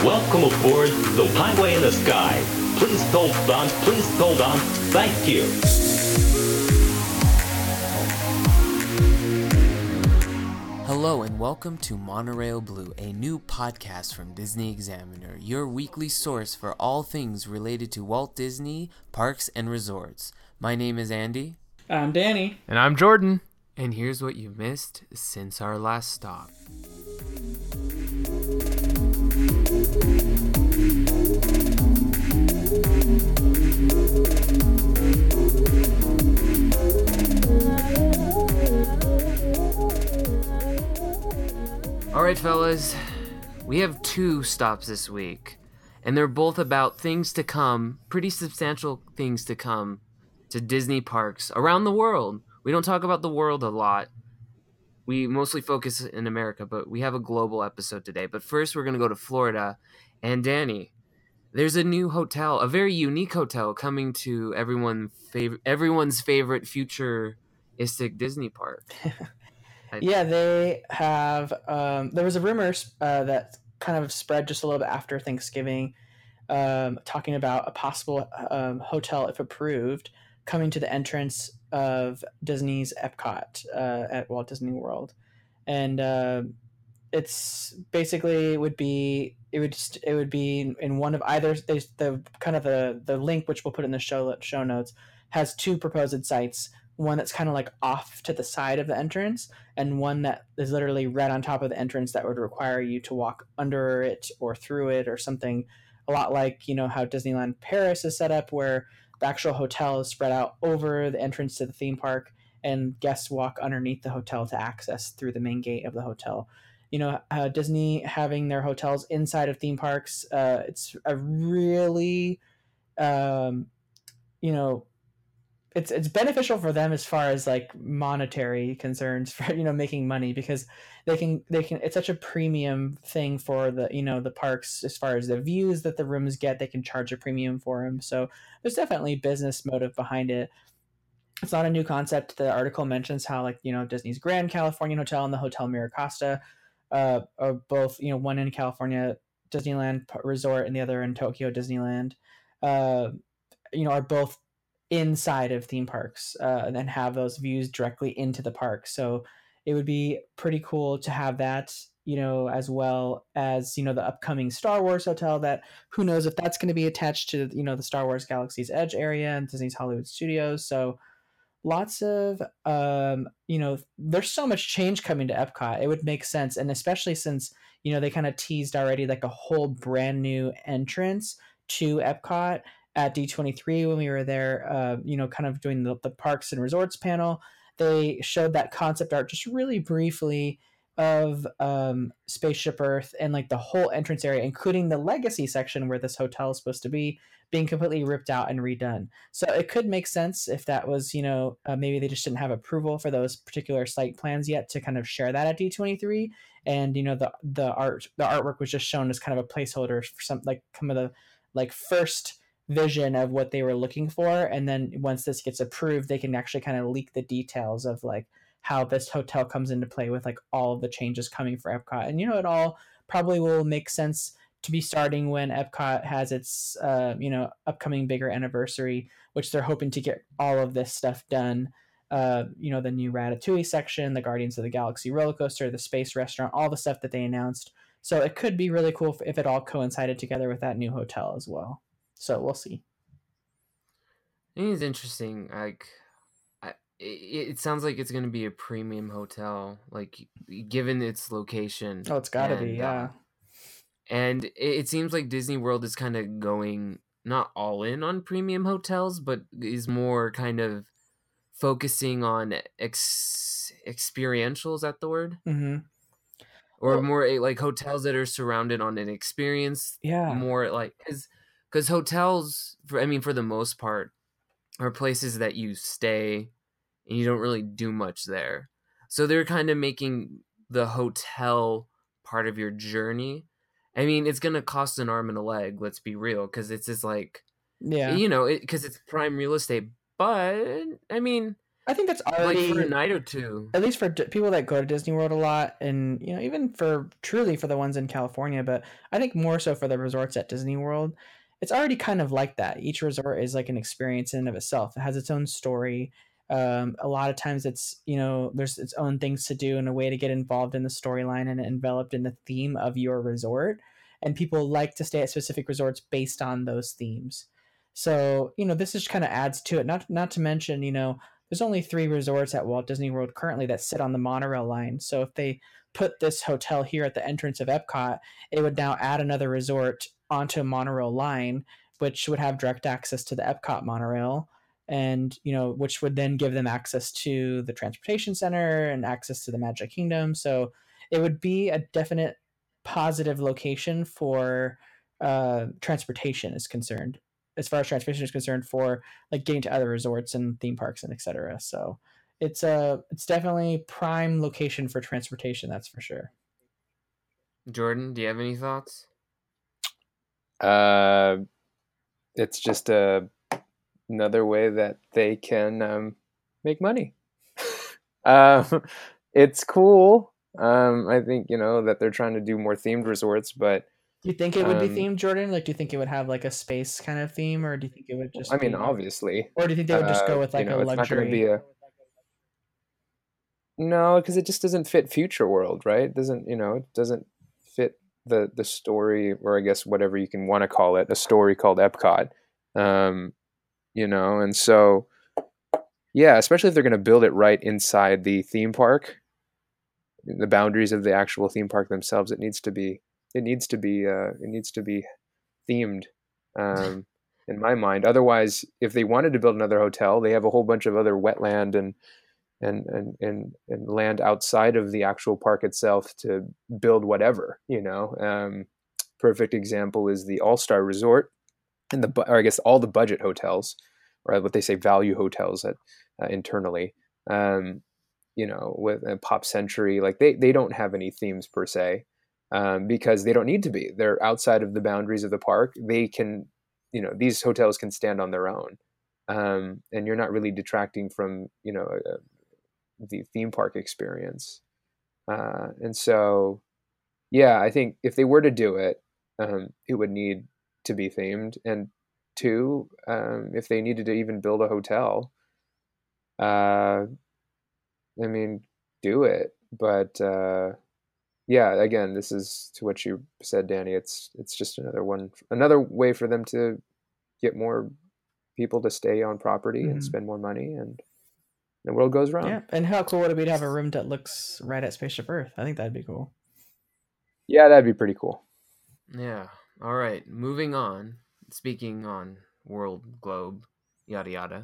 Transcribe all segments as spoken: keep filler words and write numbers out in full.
Welcome aboard the Highway in the Sky. Please hold on, please hold on. Thank you. Hello and welcome to Monorail Blue, a new podcast from Disney Examiner, your weekly source for all things related to Walt Disney Parks and Resorts. My name is Andy. I'm Danny. And I'm Jordan. And here's what you've missed since our last stop. Alright fellas, we have two stops this week, and they're both about things to come, pretty substantial things to come to Disney parks around the world. We don't talk about the world a lot. We mostly focus in America, but we have a global episode today. But first we're going to go to Florida, and Danny, there's a new hotel, a very unique hotel coming to everyone fav- everyone's favorite futuristic Disney park. Yeah, they have. Um, there was a rumor uh, that kind of spread just a little bit after Thanksgiving, um, talking about a possible um, hotel, if approved, coming to the entrance of Disney's Epcot uh, at Walt Disney World, and uh, it's basically would be it would just, it would be in one of either they, the kind of the the link, which we'll put in the show show notes, has two proposed sites. One that's kind of like off to the side of the entrance, and one that is literally right on top of the entrance that would require you to walk under it or through it or something, a lot like, you know, how Disneyland Paris is set up, where the actual hotel is spread out over the entrance to the theme park and guests walk underneath the hotel to access through the main gate of the hotel. You know, uh, Disney having their hotels inside of theme parks, uh, it's a really, um, you know, it's it's beneficial for them as far as like monetary concerns for, you know, making money, because they can they can it's such a premium thing for the, you know, the parks as far as the views that the rooms get. They can charge a premium for them, so there's definitely business motive behind it. It's not a new concept. The article mentions how, like, you know, Disney's Grand Californian Hotel and the Hotel Miracosta uh, are both, you know, one in California Disneyland Resort and the other in Tokyo Disneyland, uh, you know, are both inside of theme parks uh, and then have those views directly into the park. So it would be pretty cool to have that, you know, as well as, you know, the upcoming Star Wars hotel that who knows if that's going to be attached to, you know, the Star Wars Galaxy's Edge area and Disney's Hollywood Studios. So lots of, um, you know, there's so much change coming to Epcot. It would make sense. And especially since, you know, they kind of teased already like a whole brand new entrance to Epcot at D twenty-three when we were there, uh, you know, kind of doing the, the parks and resorts panel. They showed that concept art just really briefly of um, Spaceship Earth and like the whole entrance area, including the legacy section where this hotel is supposed to be, being completely ripped out and redone. So it could make sense if that was, you know, uh, maybe they just didn't have approval for those particular site plans yet to kind of share that at D twenty-three. And, you know, the the art the artwork was just shown as kind of a placeholder for some, like, some of the like first vision of what they were looking for, and then once this gets approved, they can actually kind of leak the details of like how this hotel comes into play with like all of the changes coming for Epcot. And, you know, it all probably will make sense to be starting when Epcot has its uh you know, upcoming bigger anniversary, which they're hoping to get all of this stuff done. Uh you know, the new Ratatouille section, the Guardians of the Galaxy roller coaster, the space restaurant, all the stuff that they announced. So it could be really cool if it all coincided together with that new hotel as well. So we'll see. I think it's interesting. Like, I, it, it sounds like it's going to be a premium hotel, like, given its location. Oh, it's got to be, And, yeah. uh, and it, it seems like Disney World is kind of going not all in on premium hotels, but is more kind of focusing on ex, experiential. Is that the word? Mm-hmm. Or Well, more like hotels that are surrounded on an experience. yeah. More like, because because hotels, for I mean, for the most part, are places that you stay and you don't really do much there. So they're kind of making the hotel part of your journey. I mean, it's going to cost an arm and a leg, let's be real, because it's just like, Yeah. you know, because it, it's prime real estate. But, I mean, I think that's like for a already, night or two. at least for d- people that go to Disney World a lot, and you know, even for truly for the ones in California, but I think more so for the resorts at Disney World, it's already kind of like that. Each resort is like an experience in and of itself. It has its own story. Um, a lot of times, it's you know, there's its own things to do and a way to get involved in the storyline and enveloped in the theme of your resort. And people like to stay at specific resorts based on those themes. So you know, this just kind of adds to it. Not not to mention, you know, there's only three resorts at Walt Disney World currently that sit on the monorail line. So if they put this hotel here at the entrance of Epcot, it would now add another resort onto a monorail line, which would have direct access to the Epcot monorail, and you know, which would then give them access to the transportation center and access to the Magic Kingdom. So it would be a definite positive location for uh, transportation is concerned, as far as transportation is concerned, for like getting to other resorts and theme parks and et cetera. So it's a it's definitely prime location for transportation. That's for sure. Jordan, do you have any thoughts? Uh, it's just a another way that they can um, make money. um, it's cool. Um, I think you know that they're trying to do more themed resorts, but Do you think it would be um, themed, Jordan? Like, do you think it would have like a space kind of theme, or do you think it would I just mean, be, obviously, or do you think they would just uh, go with you like a know, it's not going to be luxury? a no because it just doesn't fit Future World, right? It doesn't you know it doesn't fit the the story, or I guess whatever you can want to call it, a story called Epcot. Um, you know, and so yeah, especially if they're going to build it right inside the theme park, the boundaries of the actual theme park themselves. It needs to be it needs to be uh, it needs to be themed, um, in my mind. Otherwise, if they wanted to build another hotel, they have a whole bunch of other wetland and and and and, and land outside of the actual park itself to build whatever. You know, um, perfect example is the All Star Resort and the or I guess all the budget hotels, or what they say value hotels at uh, internally. Um, you know, with uh, Pop Century, like they they don't have any themes per se, um, because they don't need to be. They're outside of the boundaries of the park. They can, you know, these hotels can stand on their own, um, and you're not really detracting from you know uh, the theme park experience. Uh, and so, yeah, I think if they were to do it, um, it would need to be themed. And two, um, if they needed to even build a hotel, uh, I mean, do it. But uh, yeah, again, this is to what you said, Danny. It's it's just another one, another way for them to get more people to stay on property and Mm-hmm. spend more money, and the world goes round. Yeah, and how cool would it be to have a room that looks right at Spaceship Earth? I think that'd be cool. Yeah, that'd be pretty cool. Yeah. All right. Moving on. Speaking on world, globe, yada yada.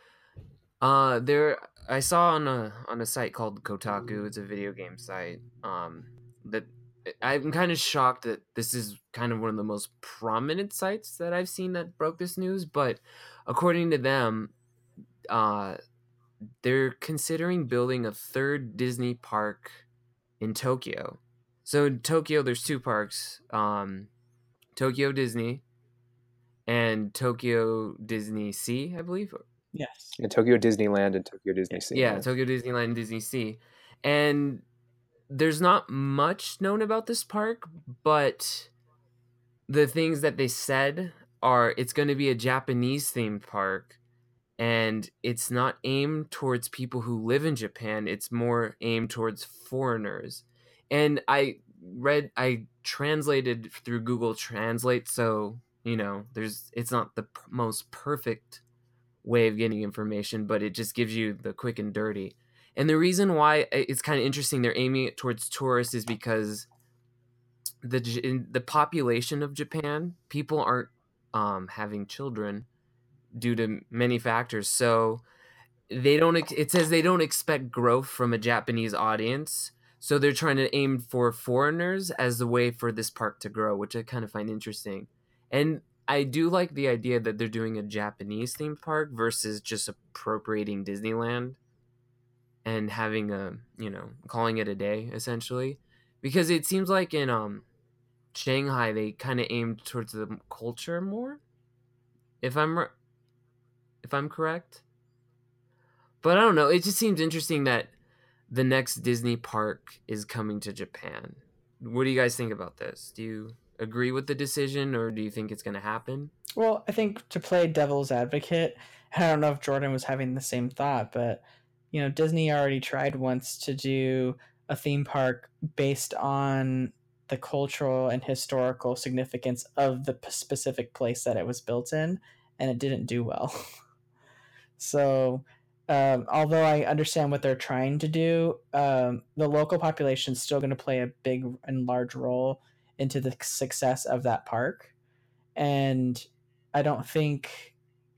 Uh, there I saw on a on a site called Kotaku. It's a video game site. Um, that I'm kind of shocked that this is kind of one of the most prominent sites that I've seen that broke this news. But according to them, uh, they're considering building a third Disney park in Tokyo. So in Tokyo, there's two parks. Um, Tokyo Disney and Tokyo Disney Sea, I believe. Yes. In Tokyo Disneyland and Tokyo Disney Sea. Yeah, Yeah. Tokyo Disneyland and Disney Sea. And there's not much known about this park, but the things that they said are it's going to be a Japanese themed park, and it's not aimed towards people who live in Japan, it's more aimed towards foreigners. And I read I translated through Google Translate, so you know, there's it's not the p- most perfect way of getting information, but it just gives you the quick and dirty. And the reason why it's kind of interesting they're aiming it towards tourists is because the in the population of Japan, people aren't um, having children due to many factors. So they don't. It says they don't expect growth from a Japanese audience. So they're trying to aim for foreigners as the way for this park to grow, which I kind of find interesting. And I do like the idea that they're doing a Japanese themed park versus just appropriating Disneyland and having a, you know, calling it a day essentially. Because it seems like in um Shanghai they kind of aimed towards the culture more, if I'm if I'm correct. But I don't know. It just seems interesting that the next Disney park is coming to Japan. What do you guys think about this? Do you agree with the decision, or do you think it's going to happen? Well, I think to play devil's advocate, I don't know if Jordan was having the same thought, but you know, Disney already tried once to do a theme park based on the cultural and historical significance of the specific place that it was built in, and it didn't do well. So, um, although I understand what they're trying to do, um, the local population is still going to play a big and large role into the success of that park. And I don't think,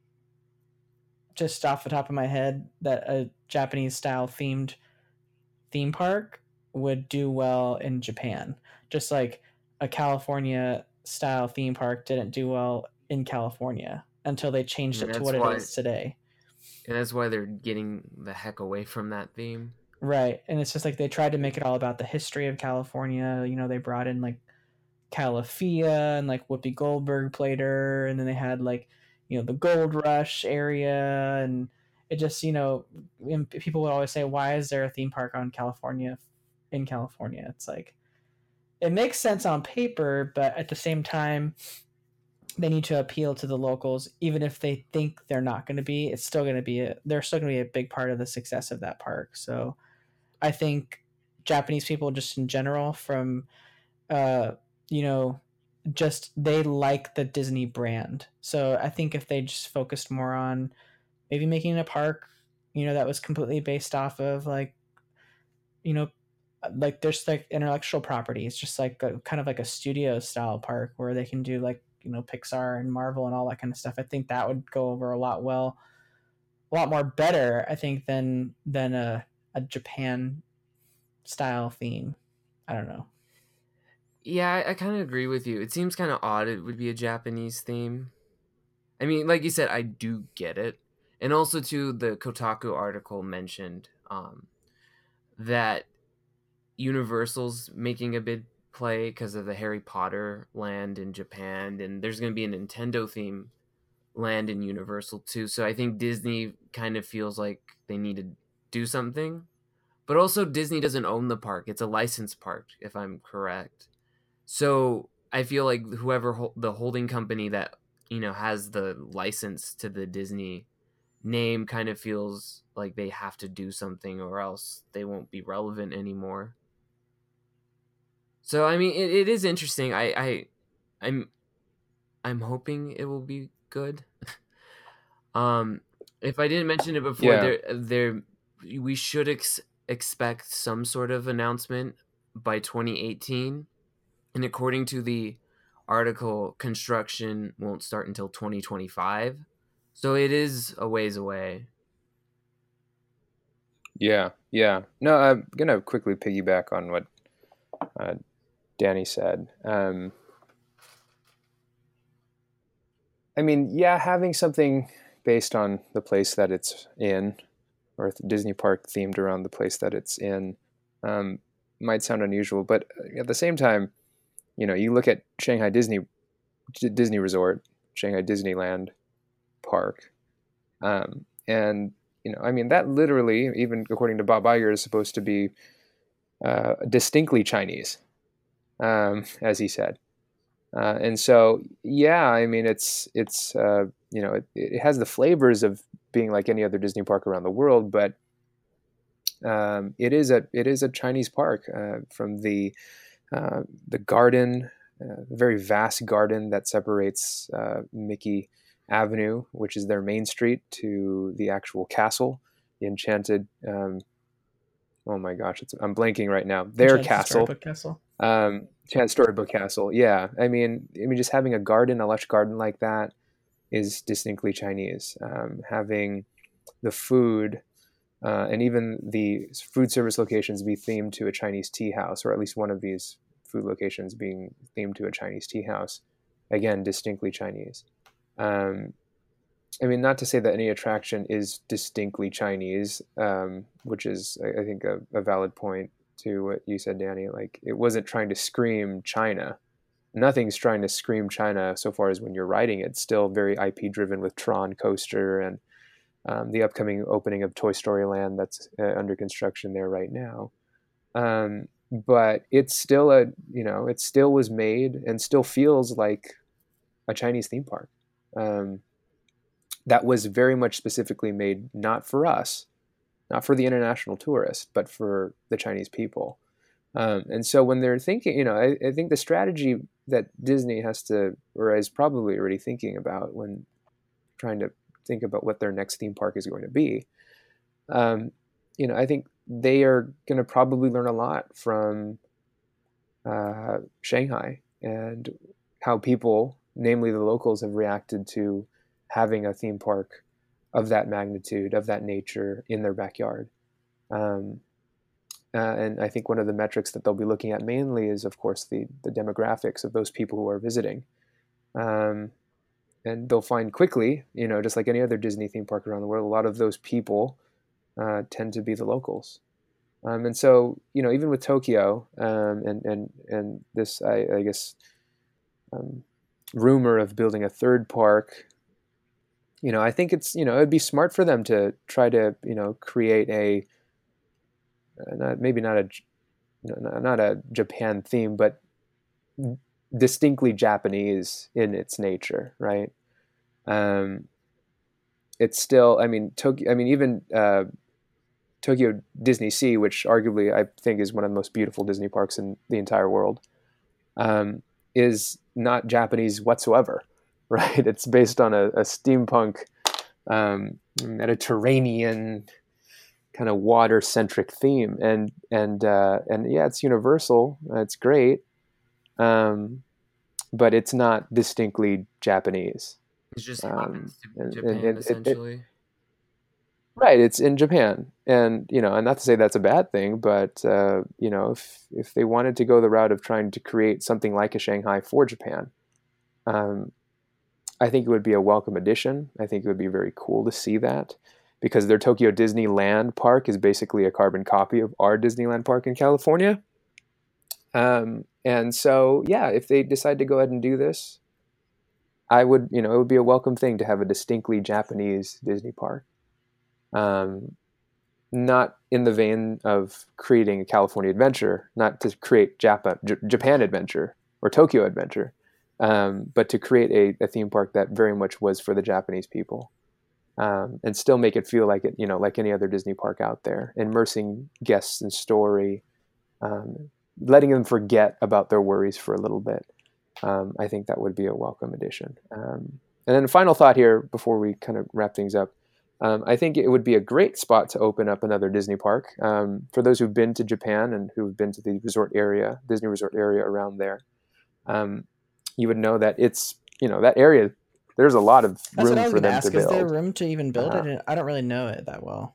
just off the top of my head, that a Japanese style themed theme park would do well in Japan. Just like a California style theme park didn't do well in California until they changed And it to that's what why, it is today. and that's why they're getting the heck away from that theme. Right. And it's just like they tried to make it all about the history of California. You know, they brought in like Calafia and like Whoopi Goldberg played her, and then they had like, you know, the Gold Rush area, and it just, you know, and people would always say, why is there a theme park on California in California? It's like, it makes sense on paper, but at the same time, they need to appeal to the locals, even if they think they're not going to be. It's still going to be a, they're still going to be a big part of the success of that park. So I think Japanese people, just in general, from uh, you know, just they like the Disney brand. So I think if they just focused more on maybe making a park, you know, that was completely based off of like, you know, like there's like intellectual property. It's just like a, kind of like a studio style park where they can do like, you know, Pixar and Marvel and all that kind of stuff. I think that would go over a lot well, a lot more better, I think, than than a, a Japan style theme. I don't know. Yeah, I, I kind of agree with you. It seems kind of odd it would be a Japanese theme. I mean, like you said, I do get it. And also, too, the Kotaku article mentioned um, that Universal's making a big play because of the Harry Potter land in Japan, and there's going to be a Nintendo theme land in Universal, too. So I think Disney kind of feels like they need to do something. But also, Disney doesn't own the park. It's a licensed park, if I'm correct. So I feel like whoever ho- the holding company that, you know, has the license to the Disney name kind of feels like they have to do something or else they won't be relevant anymore. So I mean, it, it is interesting. I, I I'm I'm hoping it will be good. um, if I didn't mention it before, Yeah. there there we should ex- expect some sort of announcement by twenty eighteen. And according to the article, construction won't start until twenty twenty-five. So it is a ways away. Yeah, yeah. No, I'm gonna quickly piggyback on what uh, Danny said. Um, I mean, yeah, having something based on the place that it's in, or the Disney park themed around the place that it's in, um, might sound unusual, but at the same time, you know, you look at Shanghai Disney Disney Resort, Shanghai Disneyland Park, um, and you know, I mean, that literally, even according to Bob Iger, is supposed to be uh, distinctly Chinese, um, as he said. Uh, and so, yeah, I mean, it's it's uh, you know, it, it has the flavors of being like any other Disney park around the world, but um, it is a it is a Chinese park uh, from the uh, the garden, uh, the very vast garden that separates uh, Mickey Avenue, which is their main street, to the actual castle, the Enchanted. Um, oh my gosh, it's, I'm blanking right now. Their Enchanted castle, Storybook Castle. um, Enchanted Storybook Castle. Yeah, I mean, I mean, just having a garden, a lush garden like that, is distinctly Chinese. Um, having the food. Uh, and even the food service locations be themed to a Chinese tea house, or at least one of these food locations being themed to a Chinese tea house. Again, distinctly Chinese. Um, I mean, not to say that any attraction is distinctly Chinese, um, which is, I, I think, a, a valid point to what you said, Danny. Like, it wasn't trying to scream China. Nothing's trying to scream China so far as when you're riding it. It's still very I P driven with Tron Coaster and um, the upcoming opening of Toy Story Land that's uh, under construction there right now. Um, but it's still a, you know, it still was made and still feels like a Chinese theme park. Um, that was very much specifically made not for us, not for the international tourist, but for the Chinese people. Um, and so when they're thinking, you know, I, I think the strategy that Disney has to, or is probably already thinking about when trying to think about what their next theme park is going to be, um, you know, I think they are going to probably learn a lot from uh, Shanghai and how people, namely the locals, have reacted to having a theme park of that magnitude, of that nature in their backyard. Um, uh, and I think one of the metrics that they'll be looking at mainly is, of course, the, the demographics of those people who are visiting. Um, and they'll find quickly, you know, just like any other Disney theme park around the world, a lot of those people uh, tend to be the locals. Um, and so, you know, even with Tokyo um, and, and, and this, I, I guess, um, rumor of building a third park, you know, I think it's, you know, it'd be smart for them to try to, you know, create a, uh, not, maybe not a, not a Japan theme, but distinctly Japanese in its nature, right? Um, it's still, I mean, Tokyo, I mean, even uh, Tokyo Disney Sea, which arguably I think is one of the most beautiful Disney parks in the entire world, um, is not Japanese whatsoever, right? It's based on a, a steampunk, um, Mediterranean kind of water-centric theme, and and uh, and yeah, it's universal. It's great, um, but it's not distinctly Japanese. It's just Um, and, Japan, and, and essentially. It, it, right, it's in Japan, and you know, and not to say that's a bad thing, but uh, you know, if if they wanted to go the route of trying to create something like a Shanghai for Japan, um, I think it would be a welcome addition. I think it would be very cool to see that, because their Tokyo Disneyland Park is basically a carbon copy of our Disneyland Park in California. Um, and so, yeah, if they decide to go ahead and do this, I would, you know, it would be a welcome thing to have a distinctly Japanese Disney park. Um, not in the vein of creating a California Adventure, not to create Japa, J- Japan Adventure or Tokyo Adventure, um, but to create a, a theme park that very much was for the Japanese people, um, and still make it feel like it, you know, like any other Disney park out there, immersing guests in story, um, letting them forget about their worries for a little bit. Um, I think that would be a welcome addition. Um, and then a final thought here before we kind of wrap things up. Um, I think it would be a great spot to open up another Disney park. Um, for those who've been to Japan and who've been to the resort area, Disney resort area around there, um, you would know that it's, you know, that area, there's a lot of That's what I room was for going to them ask. to Is build. there room to even build Uh, it? And I don't really know it that well.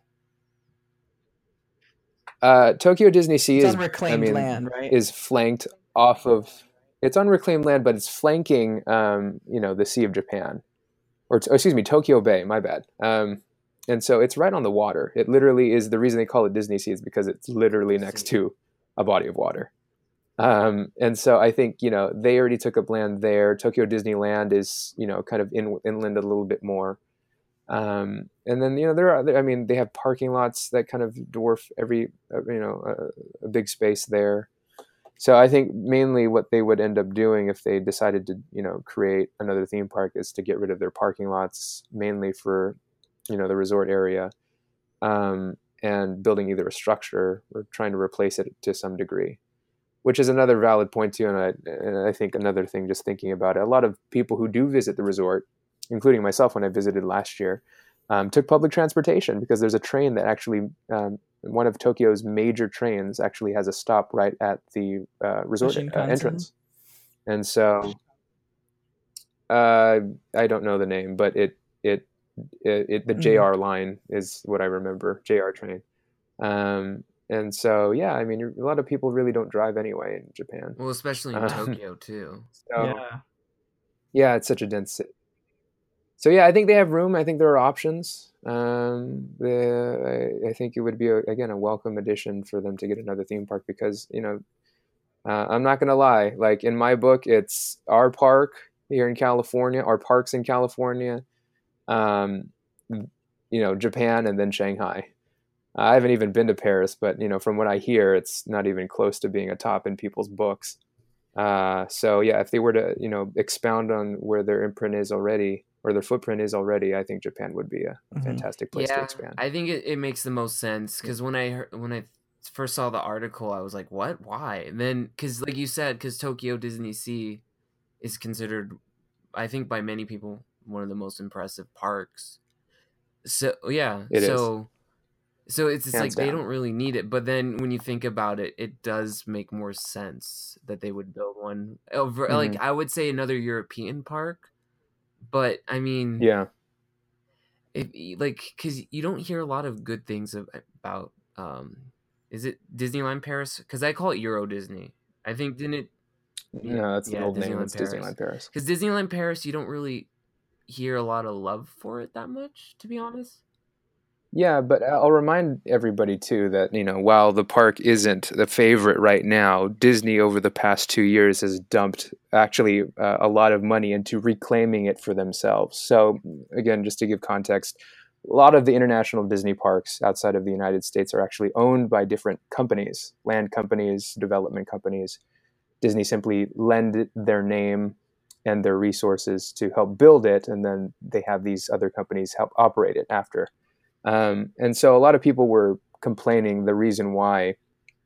Uh, Tokyo Disney Sea It's is, on reclaimed I mean, land, right? is flanked off of, it's on reclaimed land, but it's flanking, um, you know, the Sea of Japan, or oh, excuse me, Tokyo Bay, my bad. Um, and so it's right on the water. It literally is, the reason they call it Disney Sea is because it's literally next to a body of water. Um, and so I think, you know, they already took up land there. Tokyo Disneyland is, you know, kind of in, inland a little bit more. Um, and then, you know, there are, I mean, they have parking lots that kind of dwarf every, uh, you know, uh, a big space there. So I think mainly what they would end up doing if they decided to, you know, create another theme park is to get rid of their parking lots, mainly for, you know, the resort area, um, and building either a structure or trying to replace it to some degree, which is another valid point too. And I, and I think another thing, just thinking about it, a lot of people who do visit the resort, including myself when I visited last year, um, took public transportation, because there's a train that actually, um, one of Tokyo's major trains actually has a stop right at the uh, resort uh, entrance. And so uh, I don't know the name, but it, it, it, it the mm. J R line is what I remember, J R train. Um, and so, yeah, I mean, a lot of people really don't drive anyway in Japan. Well, especially in um, Tokyo too. So, yeah. Yeah, it's such a dense city. So yeah, I think they have room. I think there are options. Um, the, I, I think it would be a, again a welcome addition for them to get another theme park, because, you know, uh, I'm not gonna lie. Like in my book, it's our park here in California, our parks in California. Um, you you know, Japan and then Shanghai. I haven't even been to Paris, but you know, from what I hear, it's not even close to being a top in people's books. Uh, so yeah, if they were to, you know, expound on where their imprint is already or their footprint is already, I think Japan would be a, a Mhm. fantastic place to Yeah, expand. I think it, it makes the most sense because when I heard, when I first saw the article, I was like, "What? Why?" And then, because like you said, because Tokyo Disney Sea is considered, I think, by many people one of the most impressive parks. So yeah, It is, so so it's it's hands like they down. don't really need it, but then when you think about it, it does make more sense that they would build one over. Like Mhm. I would say another European park, but I mean, Yeah. if y- like because you don't hear a lot of good things of, about um, is it Disneyland Paris? Because I call it Euro Disney. I think didn't it? y- No, that's the Yeah, old name. Disneyland It's Paris. Disneyland Paris. Because Disneyland Paris, you don't really hear a lot of love for it that much, to be honest. Yeah, but I'll remind everybody too that, you know, while the park isn't the favorite right now, Disney over the past two years has dumped actually uh, a lot of money into reclaiming it for themselves. So again, just to give context, a lot of the international Disney parks outside of the United States are actually owned by different companies, land companies, development companies. Disney simply lend their name and their resources to help build it, and then they have these other companies help operate it after. Um, and so a lot of people were complaining the reason why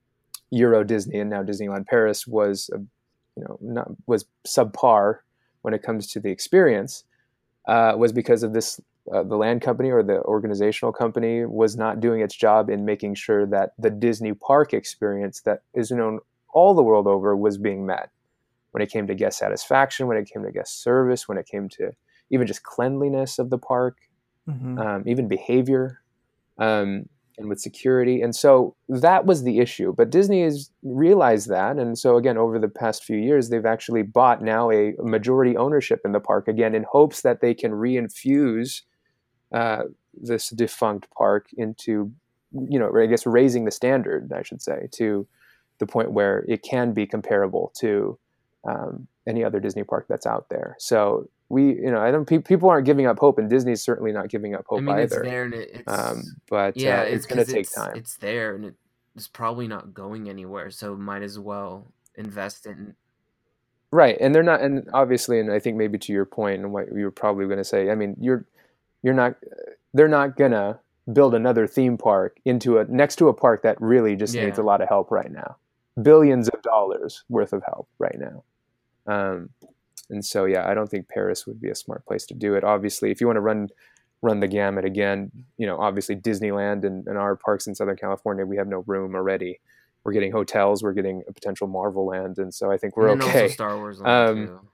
Euro Disney and now Disneyland Paris was, uh, you know, not, was subpar when it comes to the experience, uh, was because of this. Uh, the land company or the organizational company was not doing its job in making sure that the Disney park experience that is known all the world over was being met. When it came to guest satisfaction, when it came to guest service, when it came to even just cleanliness of the park, Mhm. um, even behavior, um, and with security. And so that was the issue. But Disney has realized that. And so, again, over the past few years, they've actually bought now a majority ownership in the park, again, in hopes that they can reinfuse uh, this defunct park into, you know, I guess raising the standard, I should say, to the point where it can be comparable to um, any other Disney park that's out there. So we, you know, I don't. Pe- people aren't giving up hope, and Disney's certainly not giving up I hope mean, it's either. there and it, Um, it's but yeah, uh, it's it's going to because take it's time. it's there and it, it's probably not going anywhere. So might as well invest in. Right, and they're not, and obviously, and I think maybe to your point, and what you were probably going to say. I mean, you're you're not, they're not gonna build another theme park into a next to a park that really just needs Yeah, a lot of help right now, billions of dollars worth of help right now. Um, and so, yeah, I don't think Paris would be a smart place to do it. Obviously, if you want to run run the gamut again, you know, obviously Disneyland and, and our parks in Southern California, we have no room already. We're getting hotels, we're getting a potential Marvel land, and so I think we're and then also okay. Star Wars Land Um, too.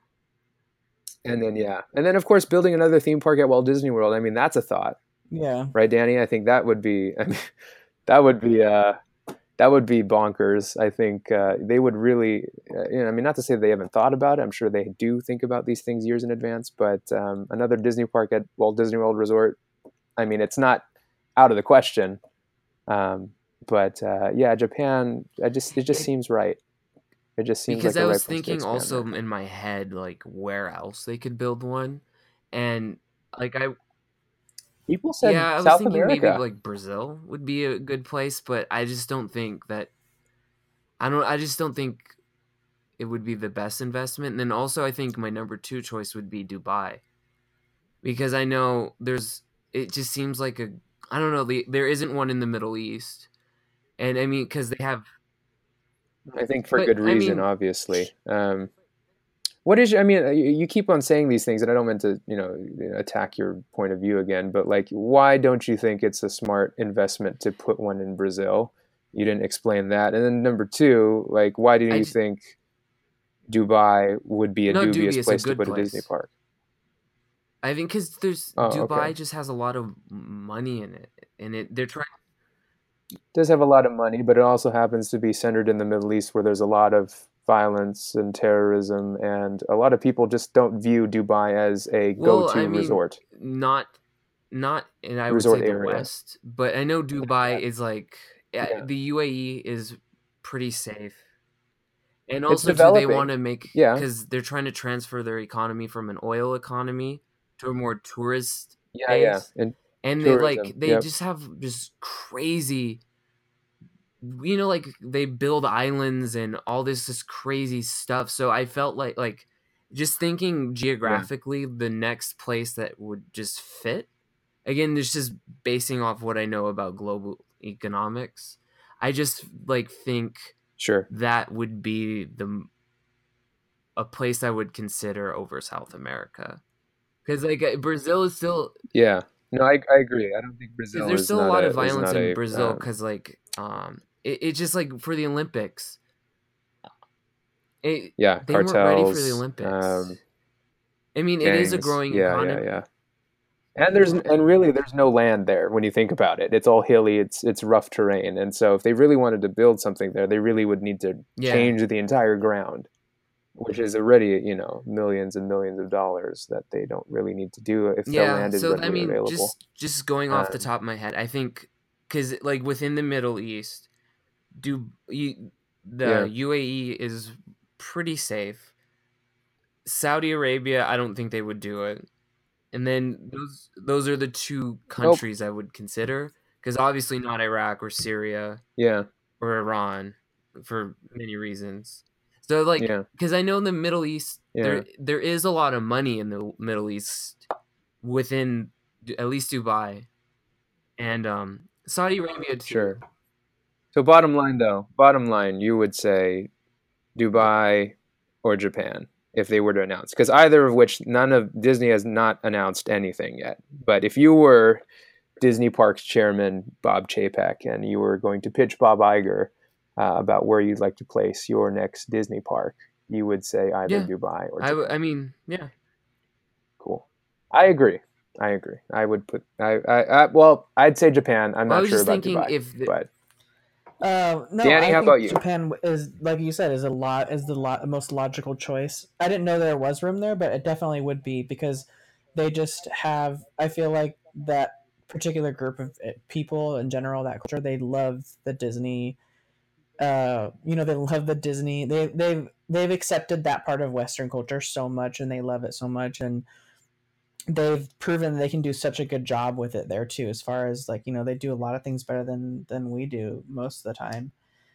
and then yeah, and then of course building another theme park at Walt Disney World. I mean, that's a thought, Yeah. right, Danny? I think that would be, I mean, that would be, uh, that would be bonkers. I think uh, they would really, uh, you know, I mean, not to say they haven't thought about it. I'm sure they do think about these things years in advance. But um, another Disney park at Walt Disney World Resort, I mean, it's not out of the question. Um, but uh, yeah, Japan, I just it just It, seems right. It just seems because like I the was right place to thinking expand also there. in my head like where else they could build one, and like I People said yeah I was South thinking maybe America. like Brazil would be a good place, but I just don't think that I don't I just don't think it would be the best investment. And then also I think my number two choice would be Dubai because I know there's it just seems like a I don't know the, there isn't one in the Middle East, and I mean because they have, I think for but good I reason, mean obviously. Um, What is your, I mean, you, you keep on saying these things, and I don't mean to, you know, attack your point of view again, but like, why don't you think it's a smart investment to put one in Brazil? You didn't explain that. And then number two, like, why do I you just think Dubai would be a no dubious dubious a place to good put a Disney place. park? I think because there's Oh, okay. Dubai just has a lot of money in it, and it they're trying. It does have a lot of money, but it also happens to be centered in the Middle East where there's a lot of violence and terrorism, and a lot of people just don't view Dubai as a Well, I go-to mean, resort, not not, and I would say resort the area. West, but I know Dubai is like yeah, Yeah. the U A E is pretty safe, and It's also too they want developing. to make Yeah. because they're trying to transfer their economy from an oil economy to a more tourist Yeah, yeah. base. And and they like Tourism, they yep. just have just crazy, you know, like they build islands and all this this crazy stuff. So I felt like like just thinking geographically, yeah. the next place that would just fit. Again, it's just basing off what I know about global economics. I just like think sure that would be the a place I would consider over South America, because like Brazil is still yeah no I I agree. I don't think Brazil there's is still a not lot a, of violence in a, Brazil um, because like um it, it just like for the Olympics it, yeah they cartels, weren't ready for the Olympics. um, I mean gangs, it is a growing yeah economy. yeah yeah and there's and really there's no land there when you think about it. It's all hilly, it's it's rough terrain, and so if they really wanted to build something there, they really would need to Yeah. change the entire ground, which is already, you know, millions and millions of dollars that they don't really need to do if the Yeah, land is so readily I mean, available. just just going off the Um, top of my head, I think because like within the Middle East, do you, the Yeah. U A E is pretty safe. Saudi Arabia, I don't think they would do it. And then those those are the two countries I would consider, because obviously not Iraq or Syria Yeah. or Iran for many reasons. So like, Yeah. because I know in the Middle East Yeah. there there is a lot of money in the Middle East within at least Dubai and um, Saudi Arabia too. Sure. So bottom line though, bottom line, you would say Dubai or Japan if they were to announce, because either of which, none of Disney has not announced anything yet. But if you were Disney Parks chairman Bob Chapek and you were going to pitch Bob Iger uh, about where you'd like to place your next Disney park, you would say either Yeah. Dubai or I, Japan. w- I mean, yeah. Cool. I agree. I agree. I would put. I. I. I well, I'd say Japan. I'm Well, I not was sure just about thinking Dubai, if the, but Uh, no, Danny, I how think about you? Japan is, like you said, is a lot is the lot, most logical choice. I didn't know there was room there, but it definitely would be, because they just have. I feel like that particular group of eh, people in general, that culture, they love the Disney. Uh, you know, they love the Disney. They they've they've accepted that part of Western culture so much, and they love it so much, and they've proven they can do such a good job with it there too, as far as like, you know, they do a lot of things better than than we do most of the time.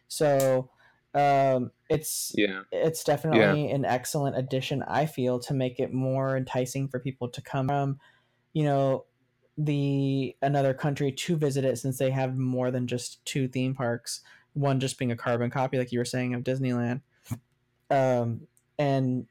So um it's yeah, it's definitely an excellent addition, I feel, to make it more enticing for people to come from, you know, the another country to visit it, since they have more than just two theme parks, one just being a carbon copy, like you were saying, of Disneyland. Um and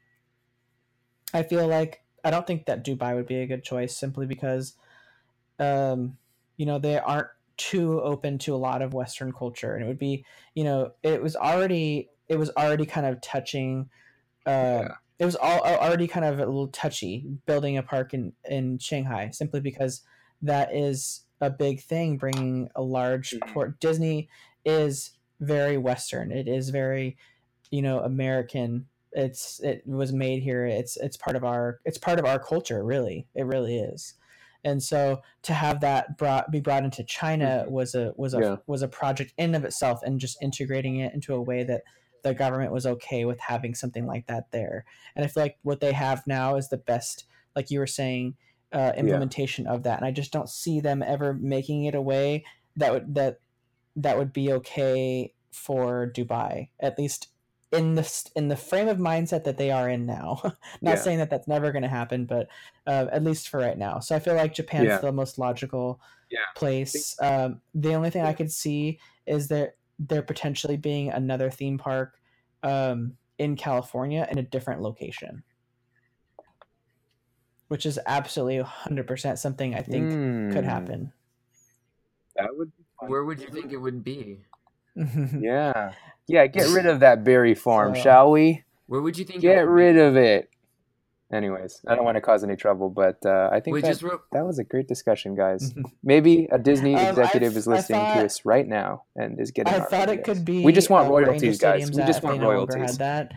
I feel like I don't think that Dubai would be a good choice, simply because, um, you know, they aren't too open to a lot of Western culture, and it would be, you know, it was already it was already kind of touching. Uh, yeah, it was all already kind of a little touchy building a park in in Shanghai, simply because that is a big thing. Bringing a large Mhm. port, Disney is very Western. It is very, you know, American. It's it was made here. It's it's part of our it's part of our culture. Really, it really is. And so to have that brought be brought into China Mhm. was a was a Yeah. was a project in of itself, and just integrating it into a way that the government was okay with having something like that there. And I feel like what they have now is the best, like you were saying, uh, implementation of that. And I just don't see them ever making it a way that would that that would be okay for Dubai, at least in the in the frame of mindset that they are in now. Not Yeah. saying that that's never going to happen, but uh, at least for right now. So I feel like Japan's Yeah. the most logical Yeah. place. Um, the only thing I could see is that there potentially being another theme park um, in California in a different location, which is absolutely one hundred percent something I think could Mm, happen. that would be fun. where would you think it would be? Yeah. Yeah, get rid of that berry farm, So- shall we? Where would you think Get it would rid be? of it. Anyways, I don't want to cause any trouble, but uh, I think Wait, that, just real, that was a great discussion, guys. Maybe a Disney Um, executive I've- is I listening thought- to us right now and is getting I our thought it ideas. could be We just want uh, where royalties, Angel guys. Stadium's We at just if they want no longer royalties. had that.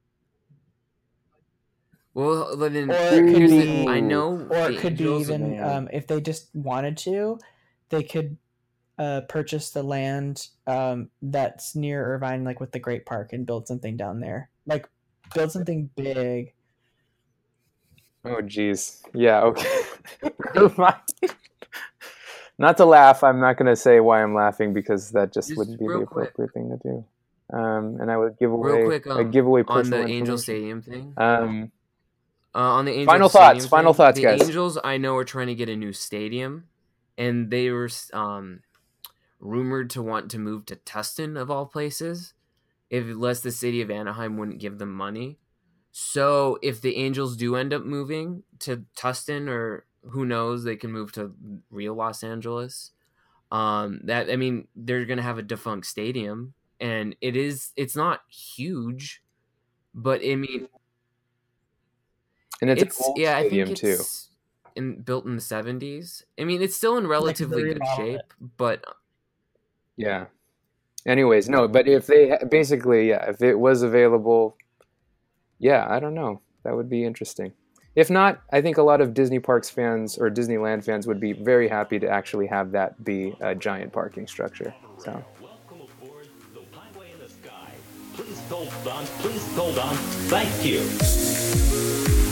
well, then Or it here's could the, be, I know or the it could be Angels- even man. um, if they just wanted to, they could uh, purchase the land um, that's near Irvine, like with the Great Park, and build something down there. Like build something big. Oh, geez. Yeah, okay. Never mind. not to laugh. I'm not going to say why I'm laughing because that just, Just wouldn't be the real appropriate quick. thing to do. Um, and I would give away, Real quick, I um, give away on personal the Angel information. Stadium thing. Um, Uh, on the Angels Final Stadium thoughts, final thing, thoughts, the guys. Angels, I know, are trying to get a new stadium, and they were um, rumored to want to move to Tustin, of all places, if unless the city of Anaheim wouldn't give them money. So if the Angels do end up moving to Tustin, or who knows, they can move to real Los Angeles. Um, that I mean, they're gonna have a defunct stadium, and it is it's not huge, but I mean, and it's, it's an old yeah, I stadium think too. it's in built in the seventies. I mean, it's still in relatively good remodeled shape, but Yeah. Anyways, no, but if they ha- basically, yeah, if it was available, yeah, I don't know. That would be interesting. If not, I think a lot of Disney Parks fans or Disneyland fans would be very happy to actually have that be a giant parking structure. So, Welcome aboard the Highway in the Sky. Please hold on. Please hold on. Thank you.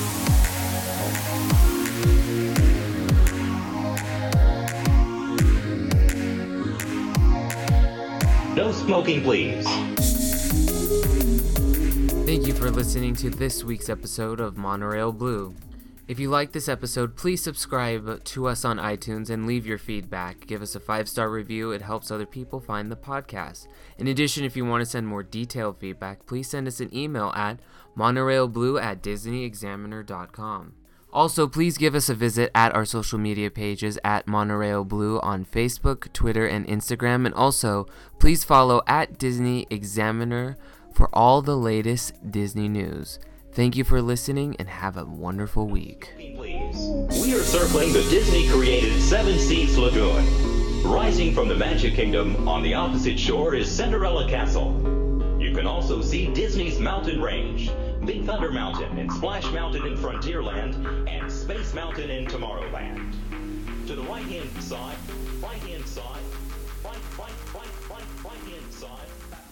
No smoking, please. thank you for listening to this week's episode of Monorail Blue. If you like this episode, please subscribe to us on iTunes and leave your feedback. Give us a five-star review. It helps other people find the podcast. In addition, if you want to send more detailed feedback, please send us an email at monorailblue at disney examiner dot com. Also, please give us a visit at our social media pages at Monorail Blue on Facebook, Twitter, and Instagram. And also, please follow at Disney Examiner for all the latest Disney news. Thank you for listening and have a wonderful week. Please. We are circling the Disney-created Seven Seas Lagoon. Rising from the Magic Kingdom on the opposite shore is Cinderella Castle. You can also see Disney's Mountain Range, Big Thunder Mountain and Splash Mountain in Frontierland, and Space Mountain in Tomorrowland. To the right-hand side, right-hand side, right, right, right, right, right-hand side.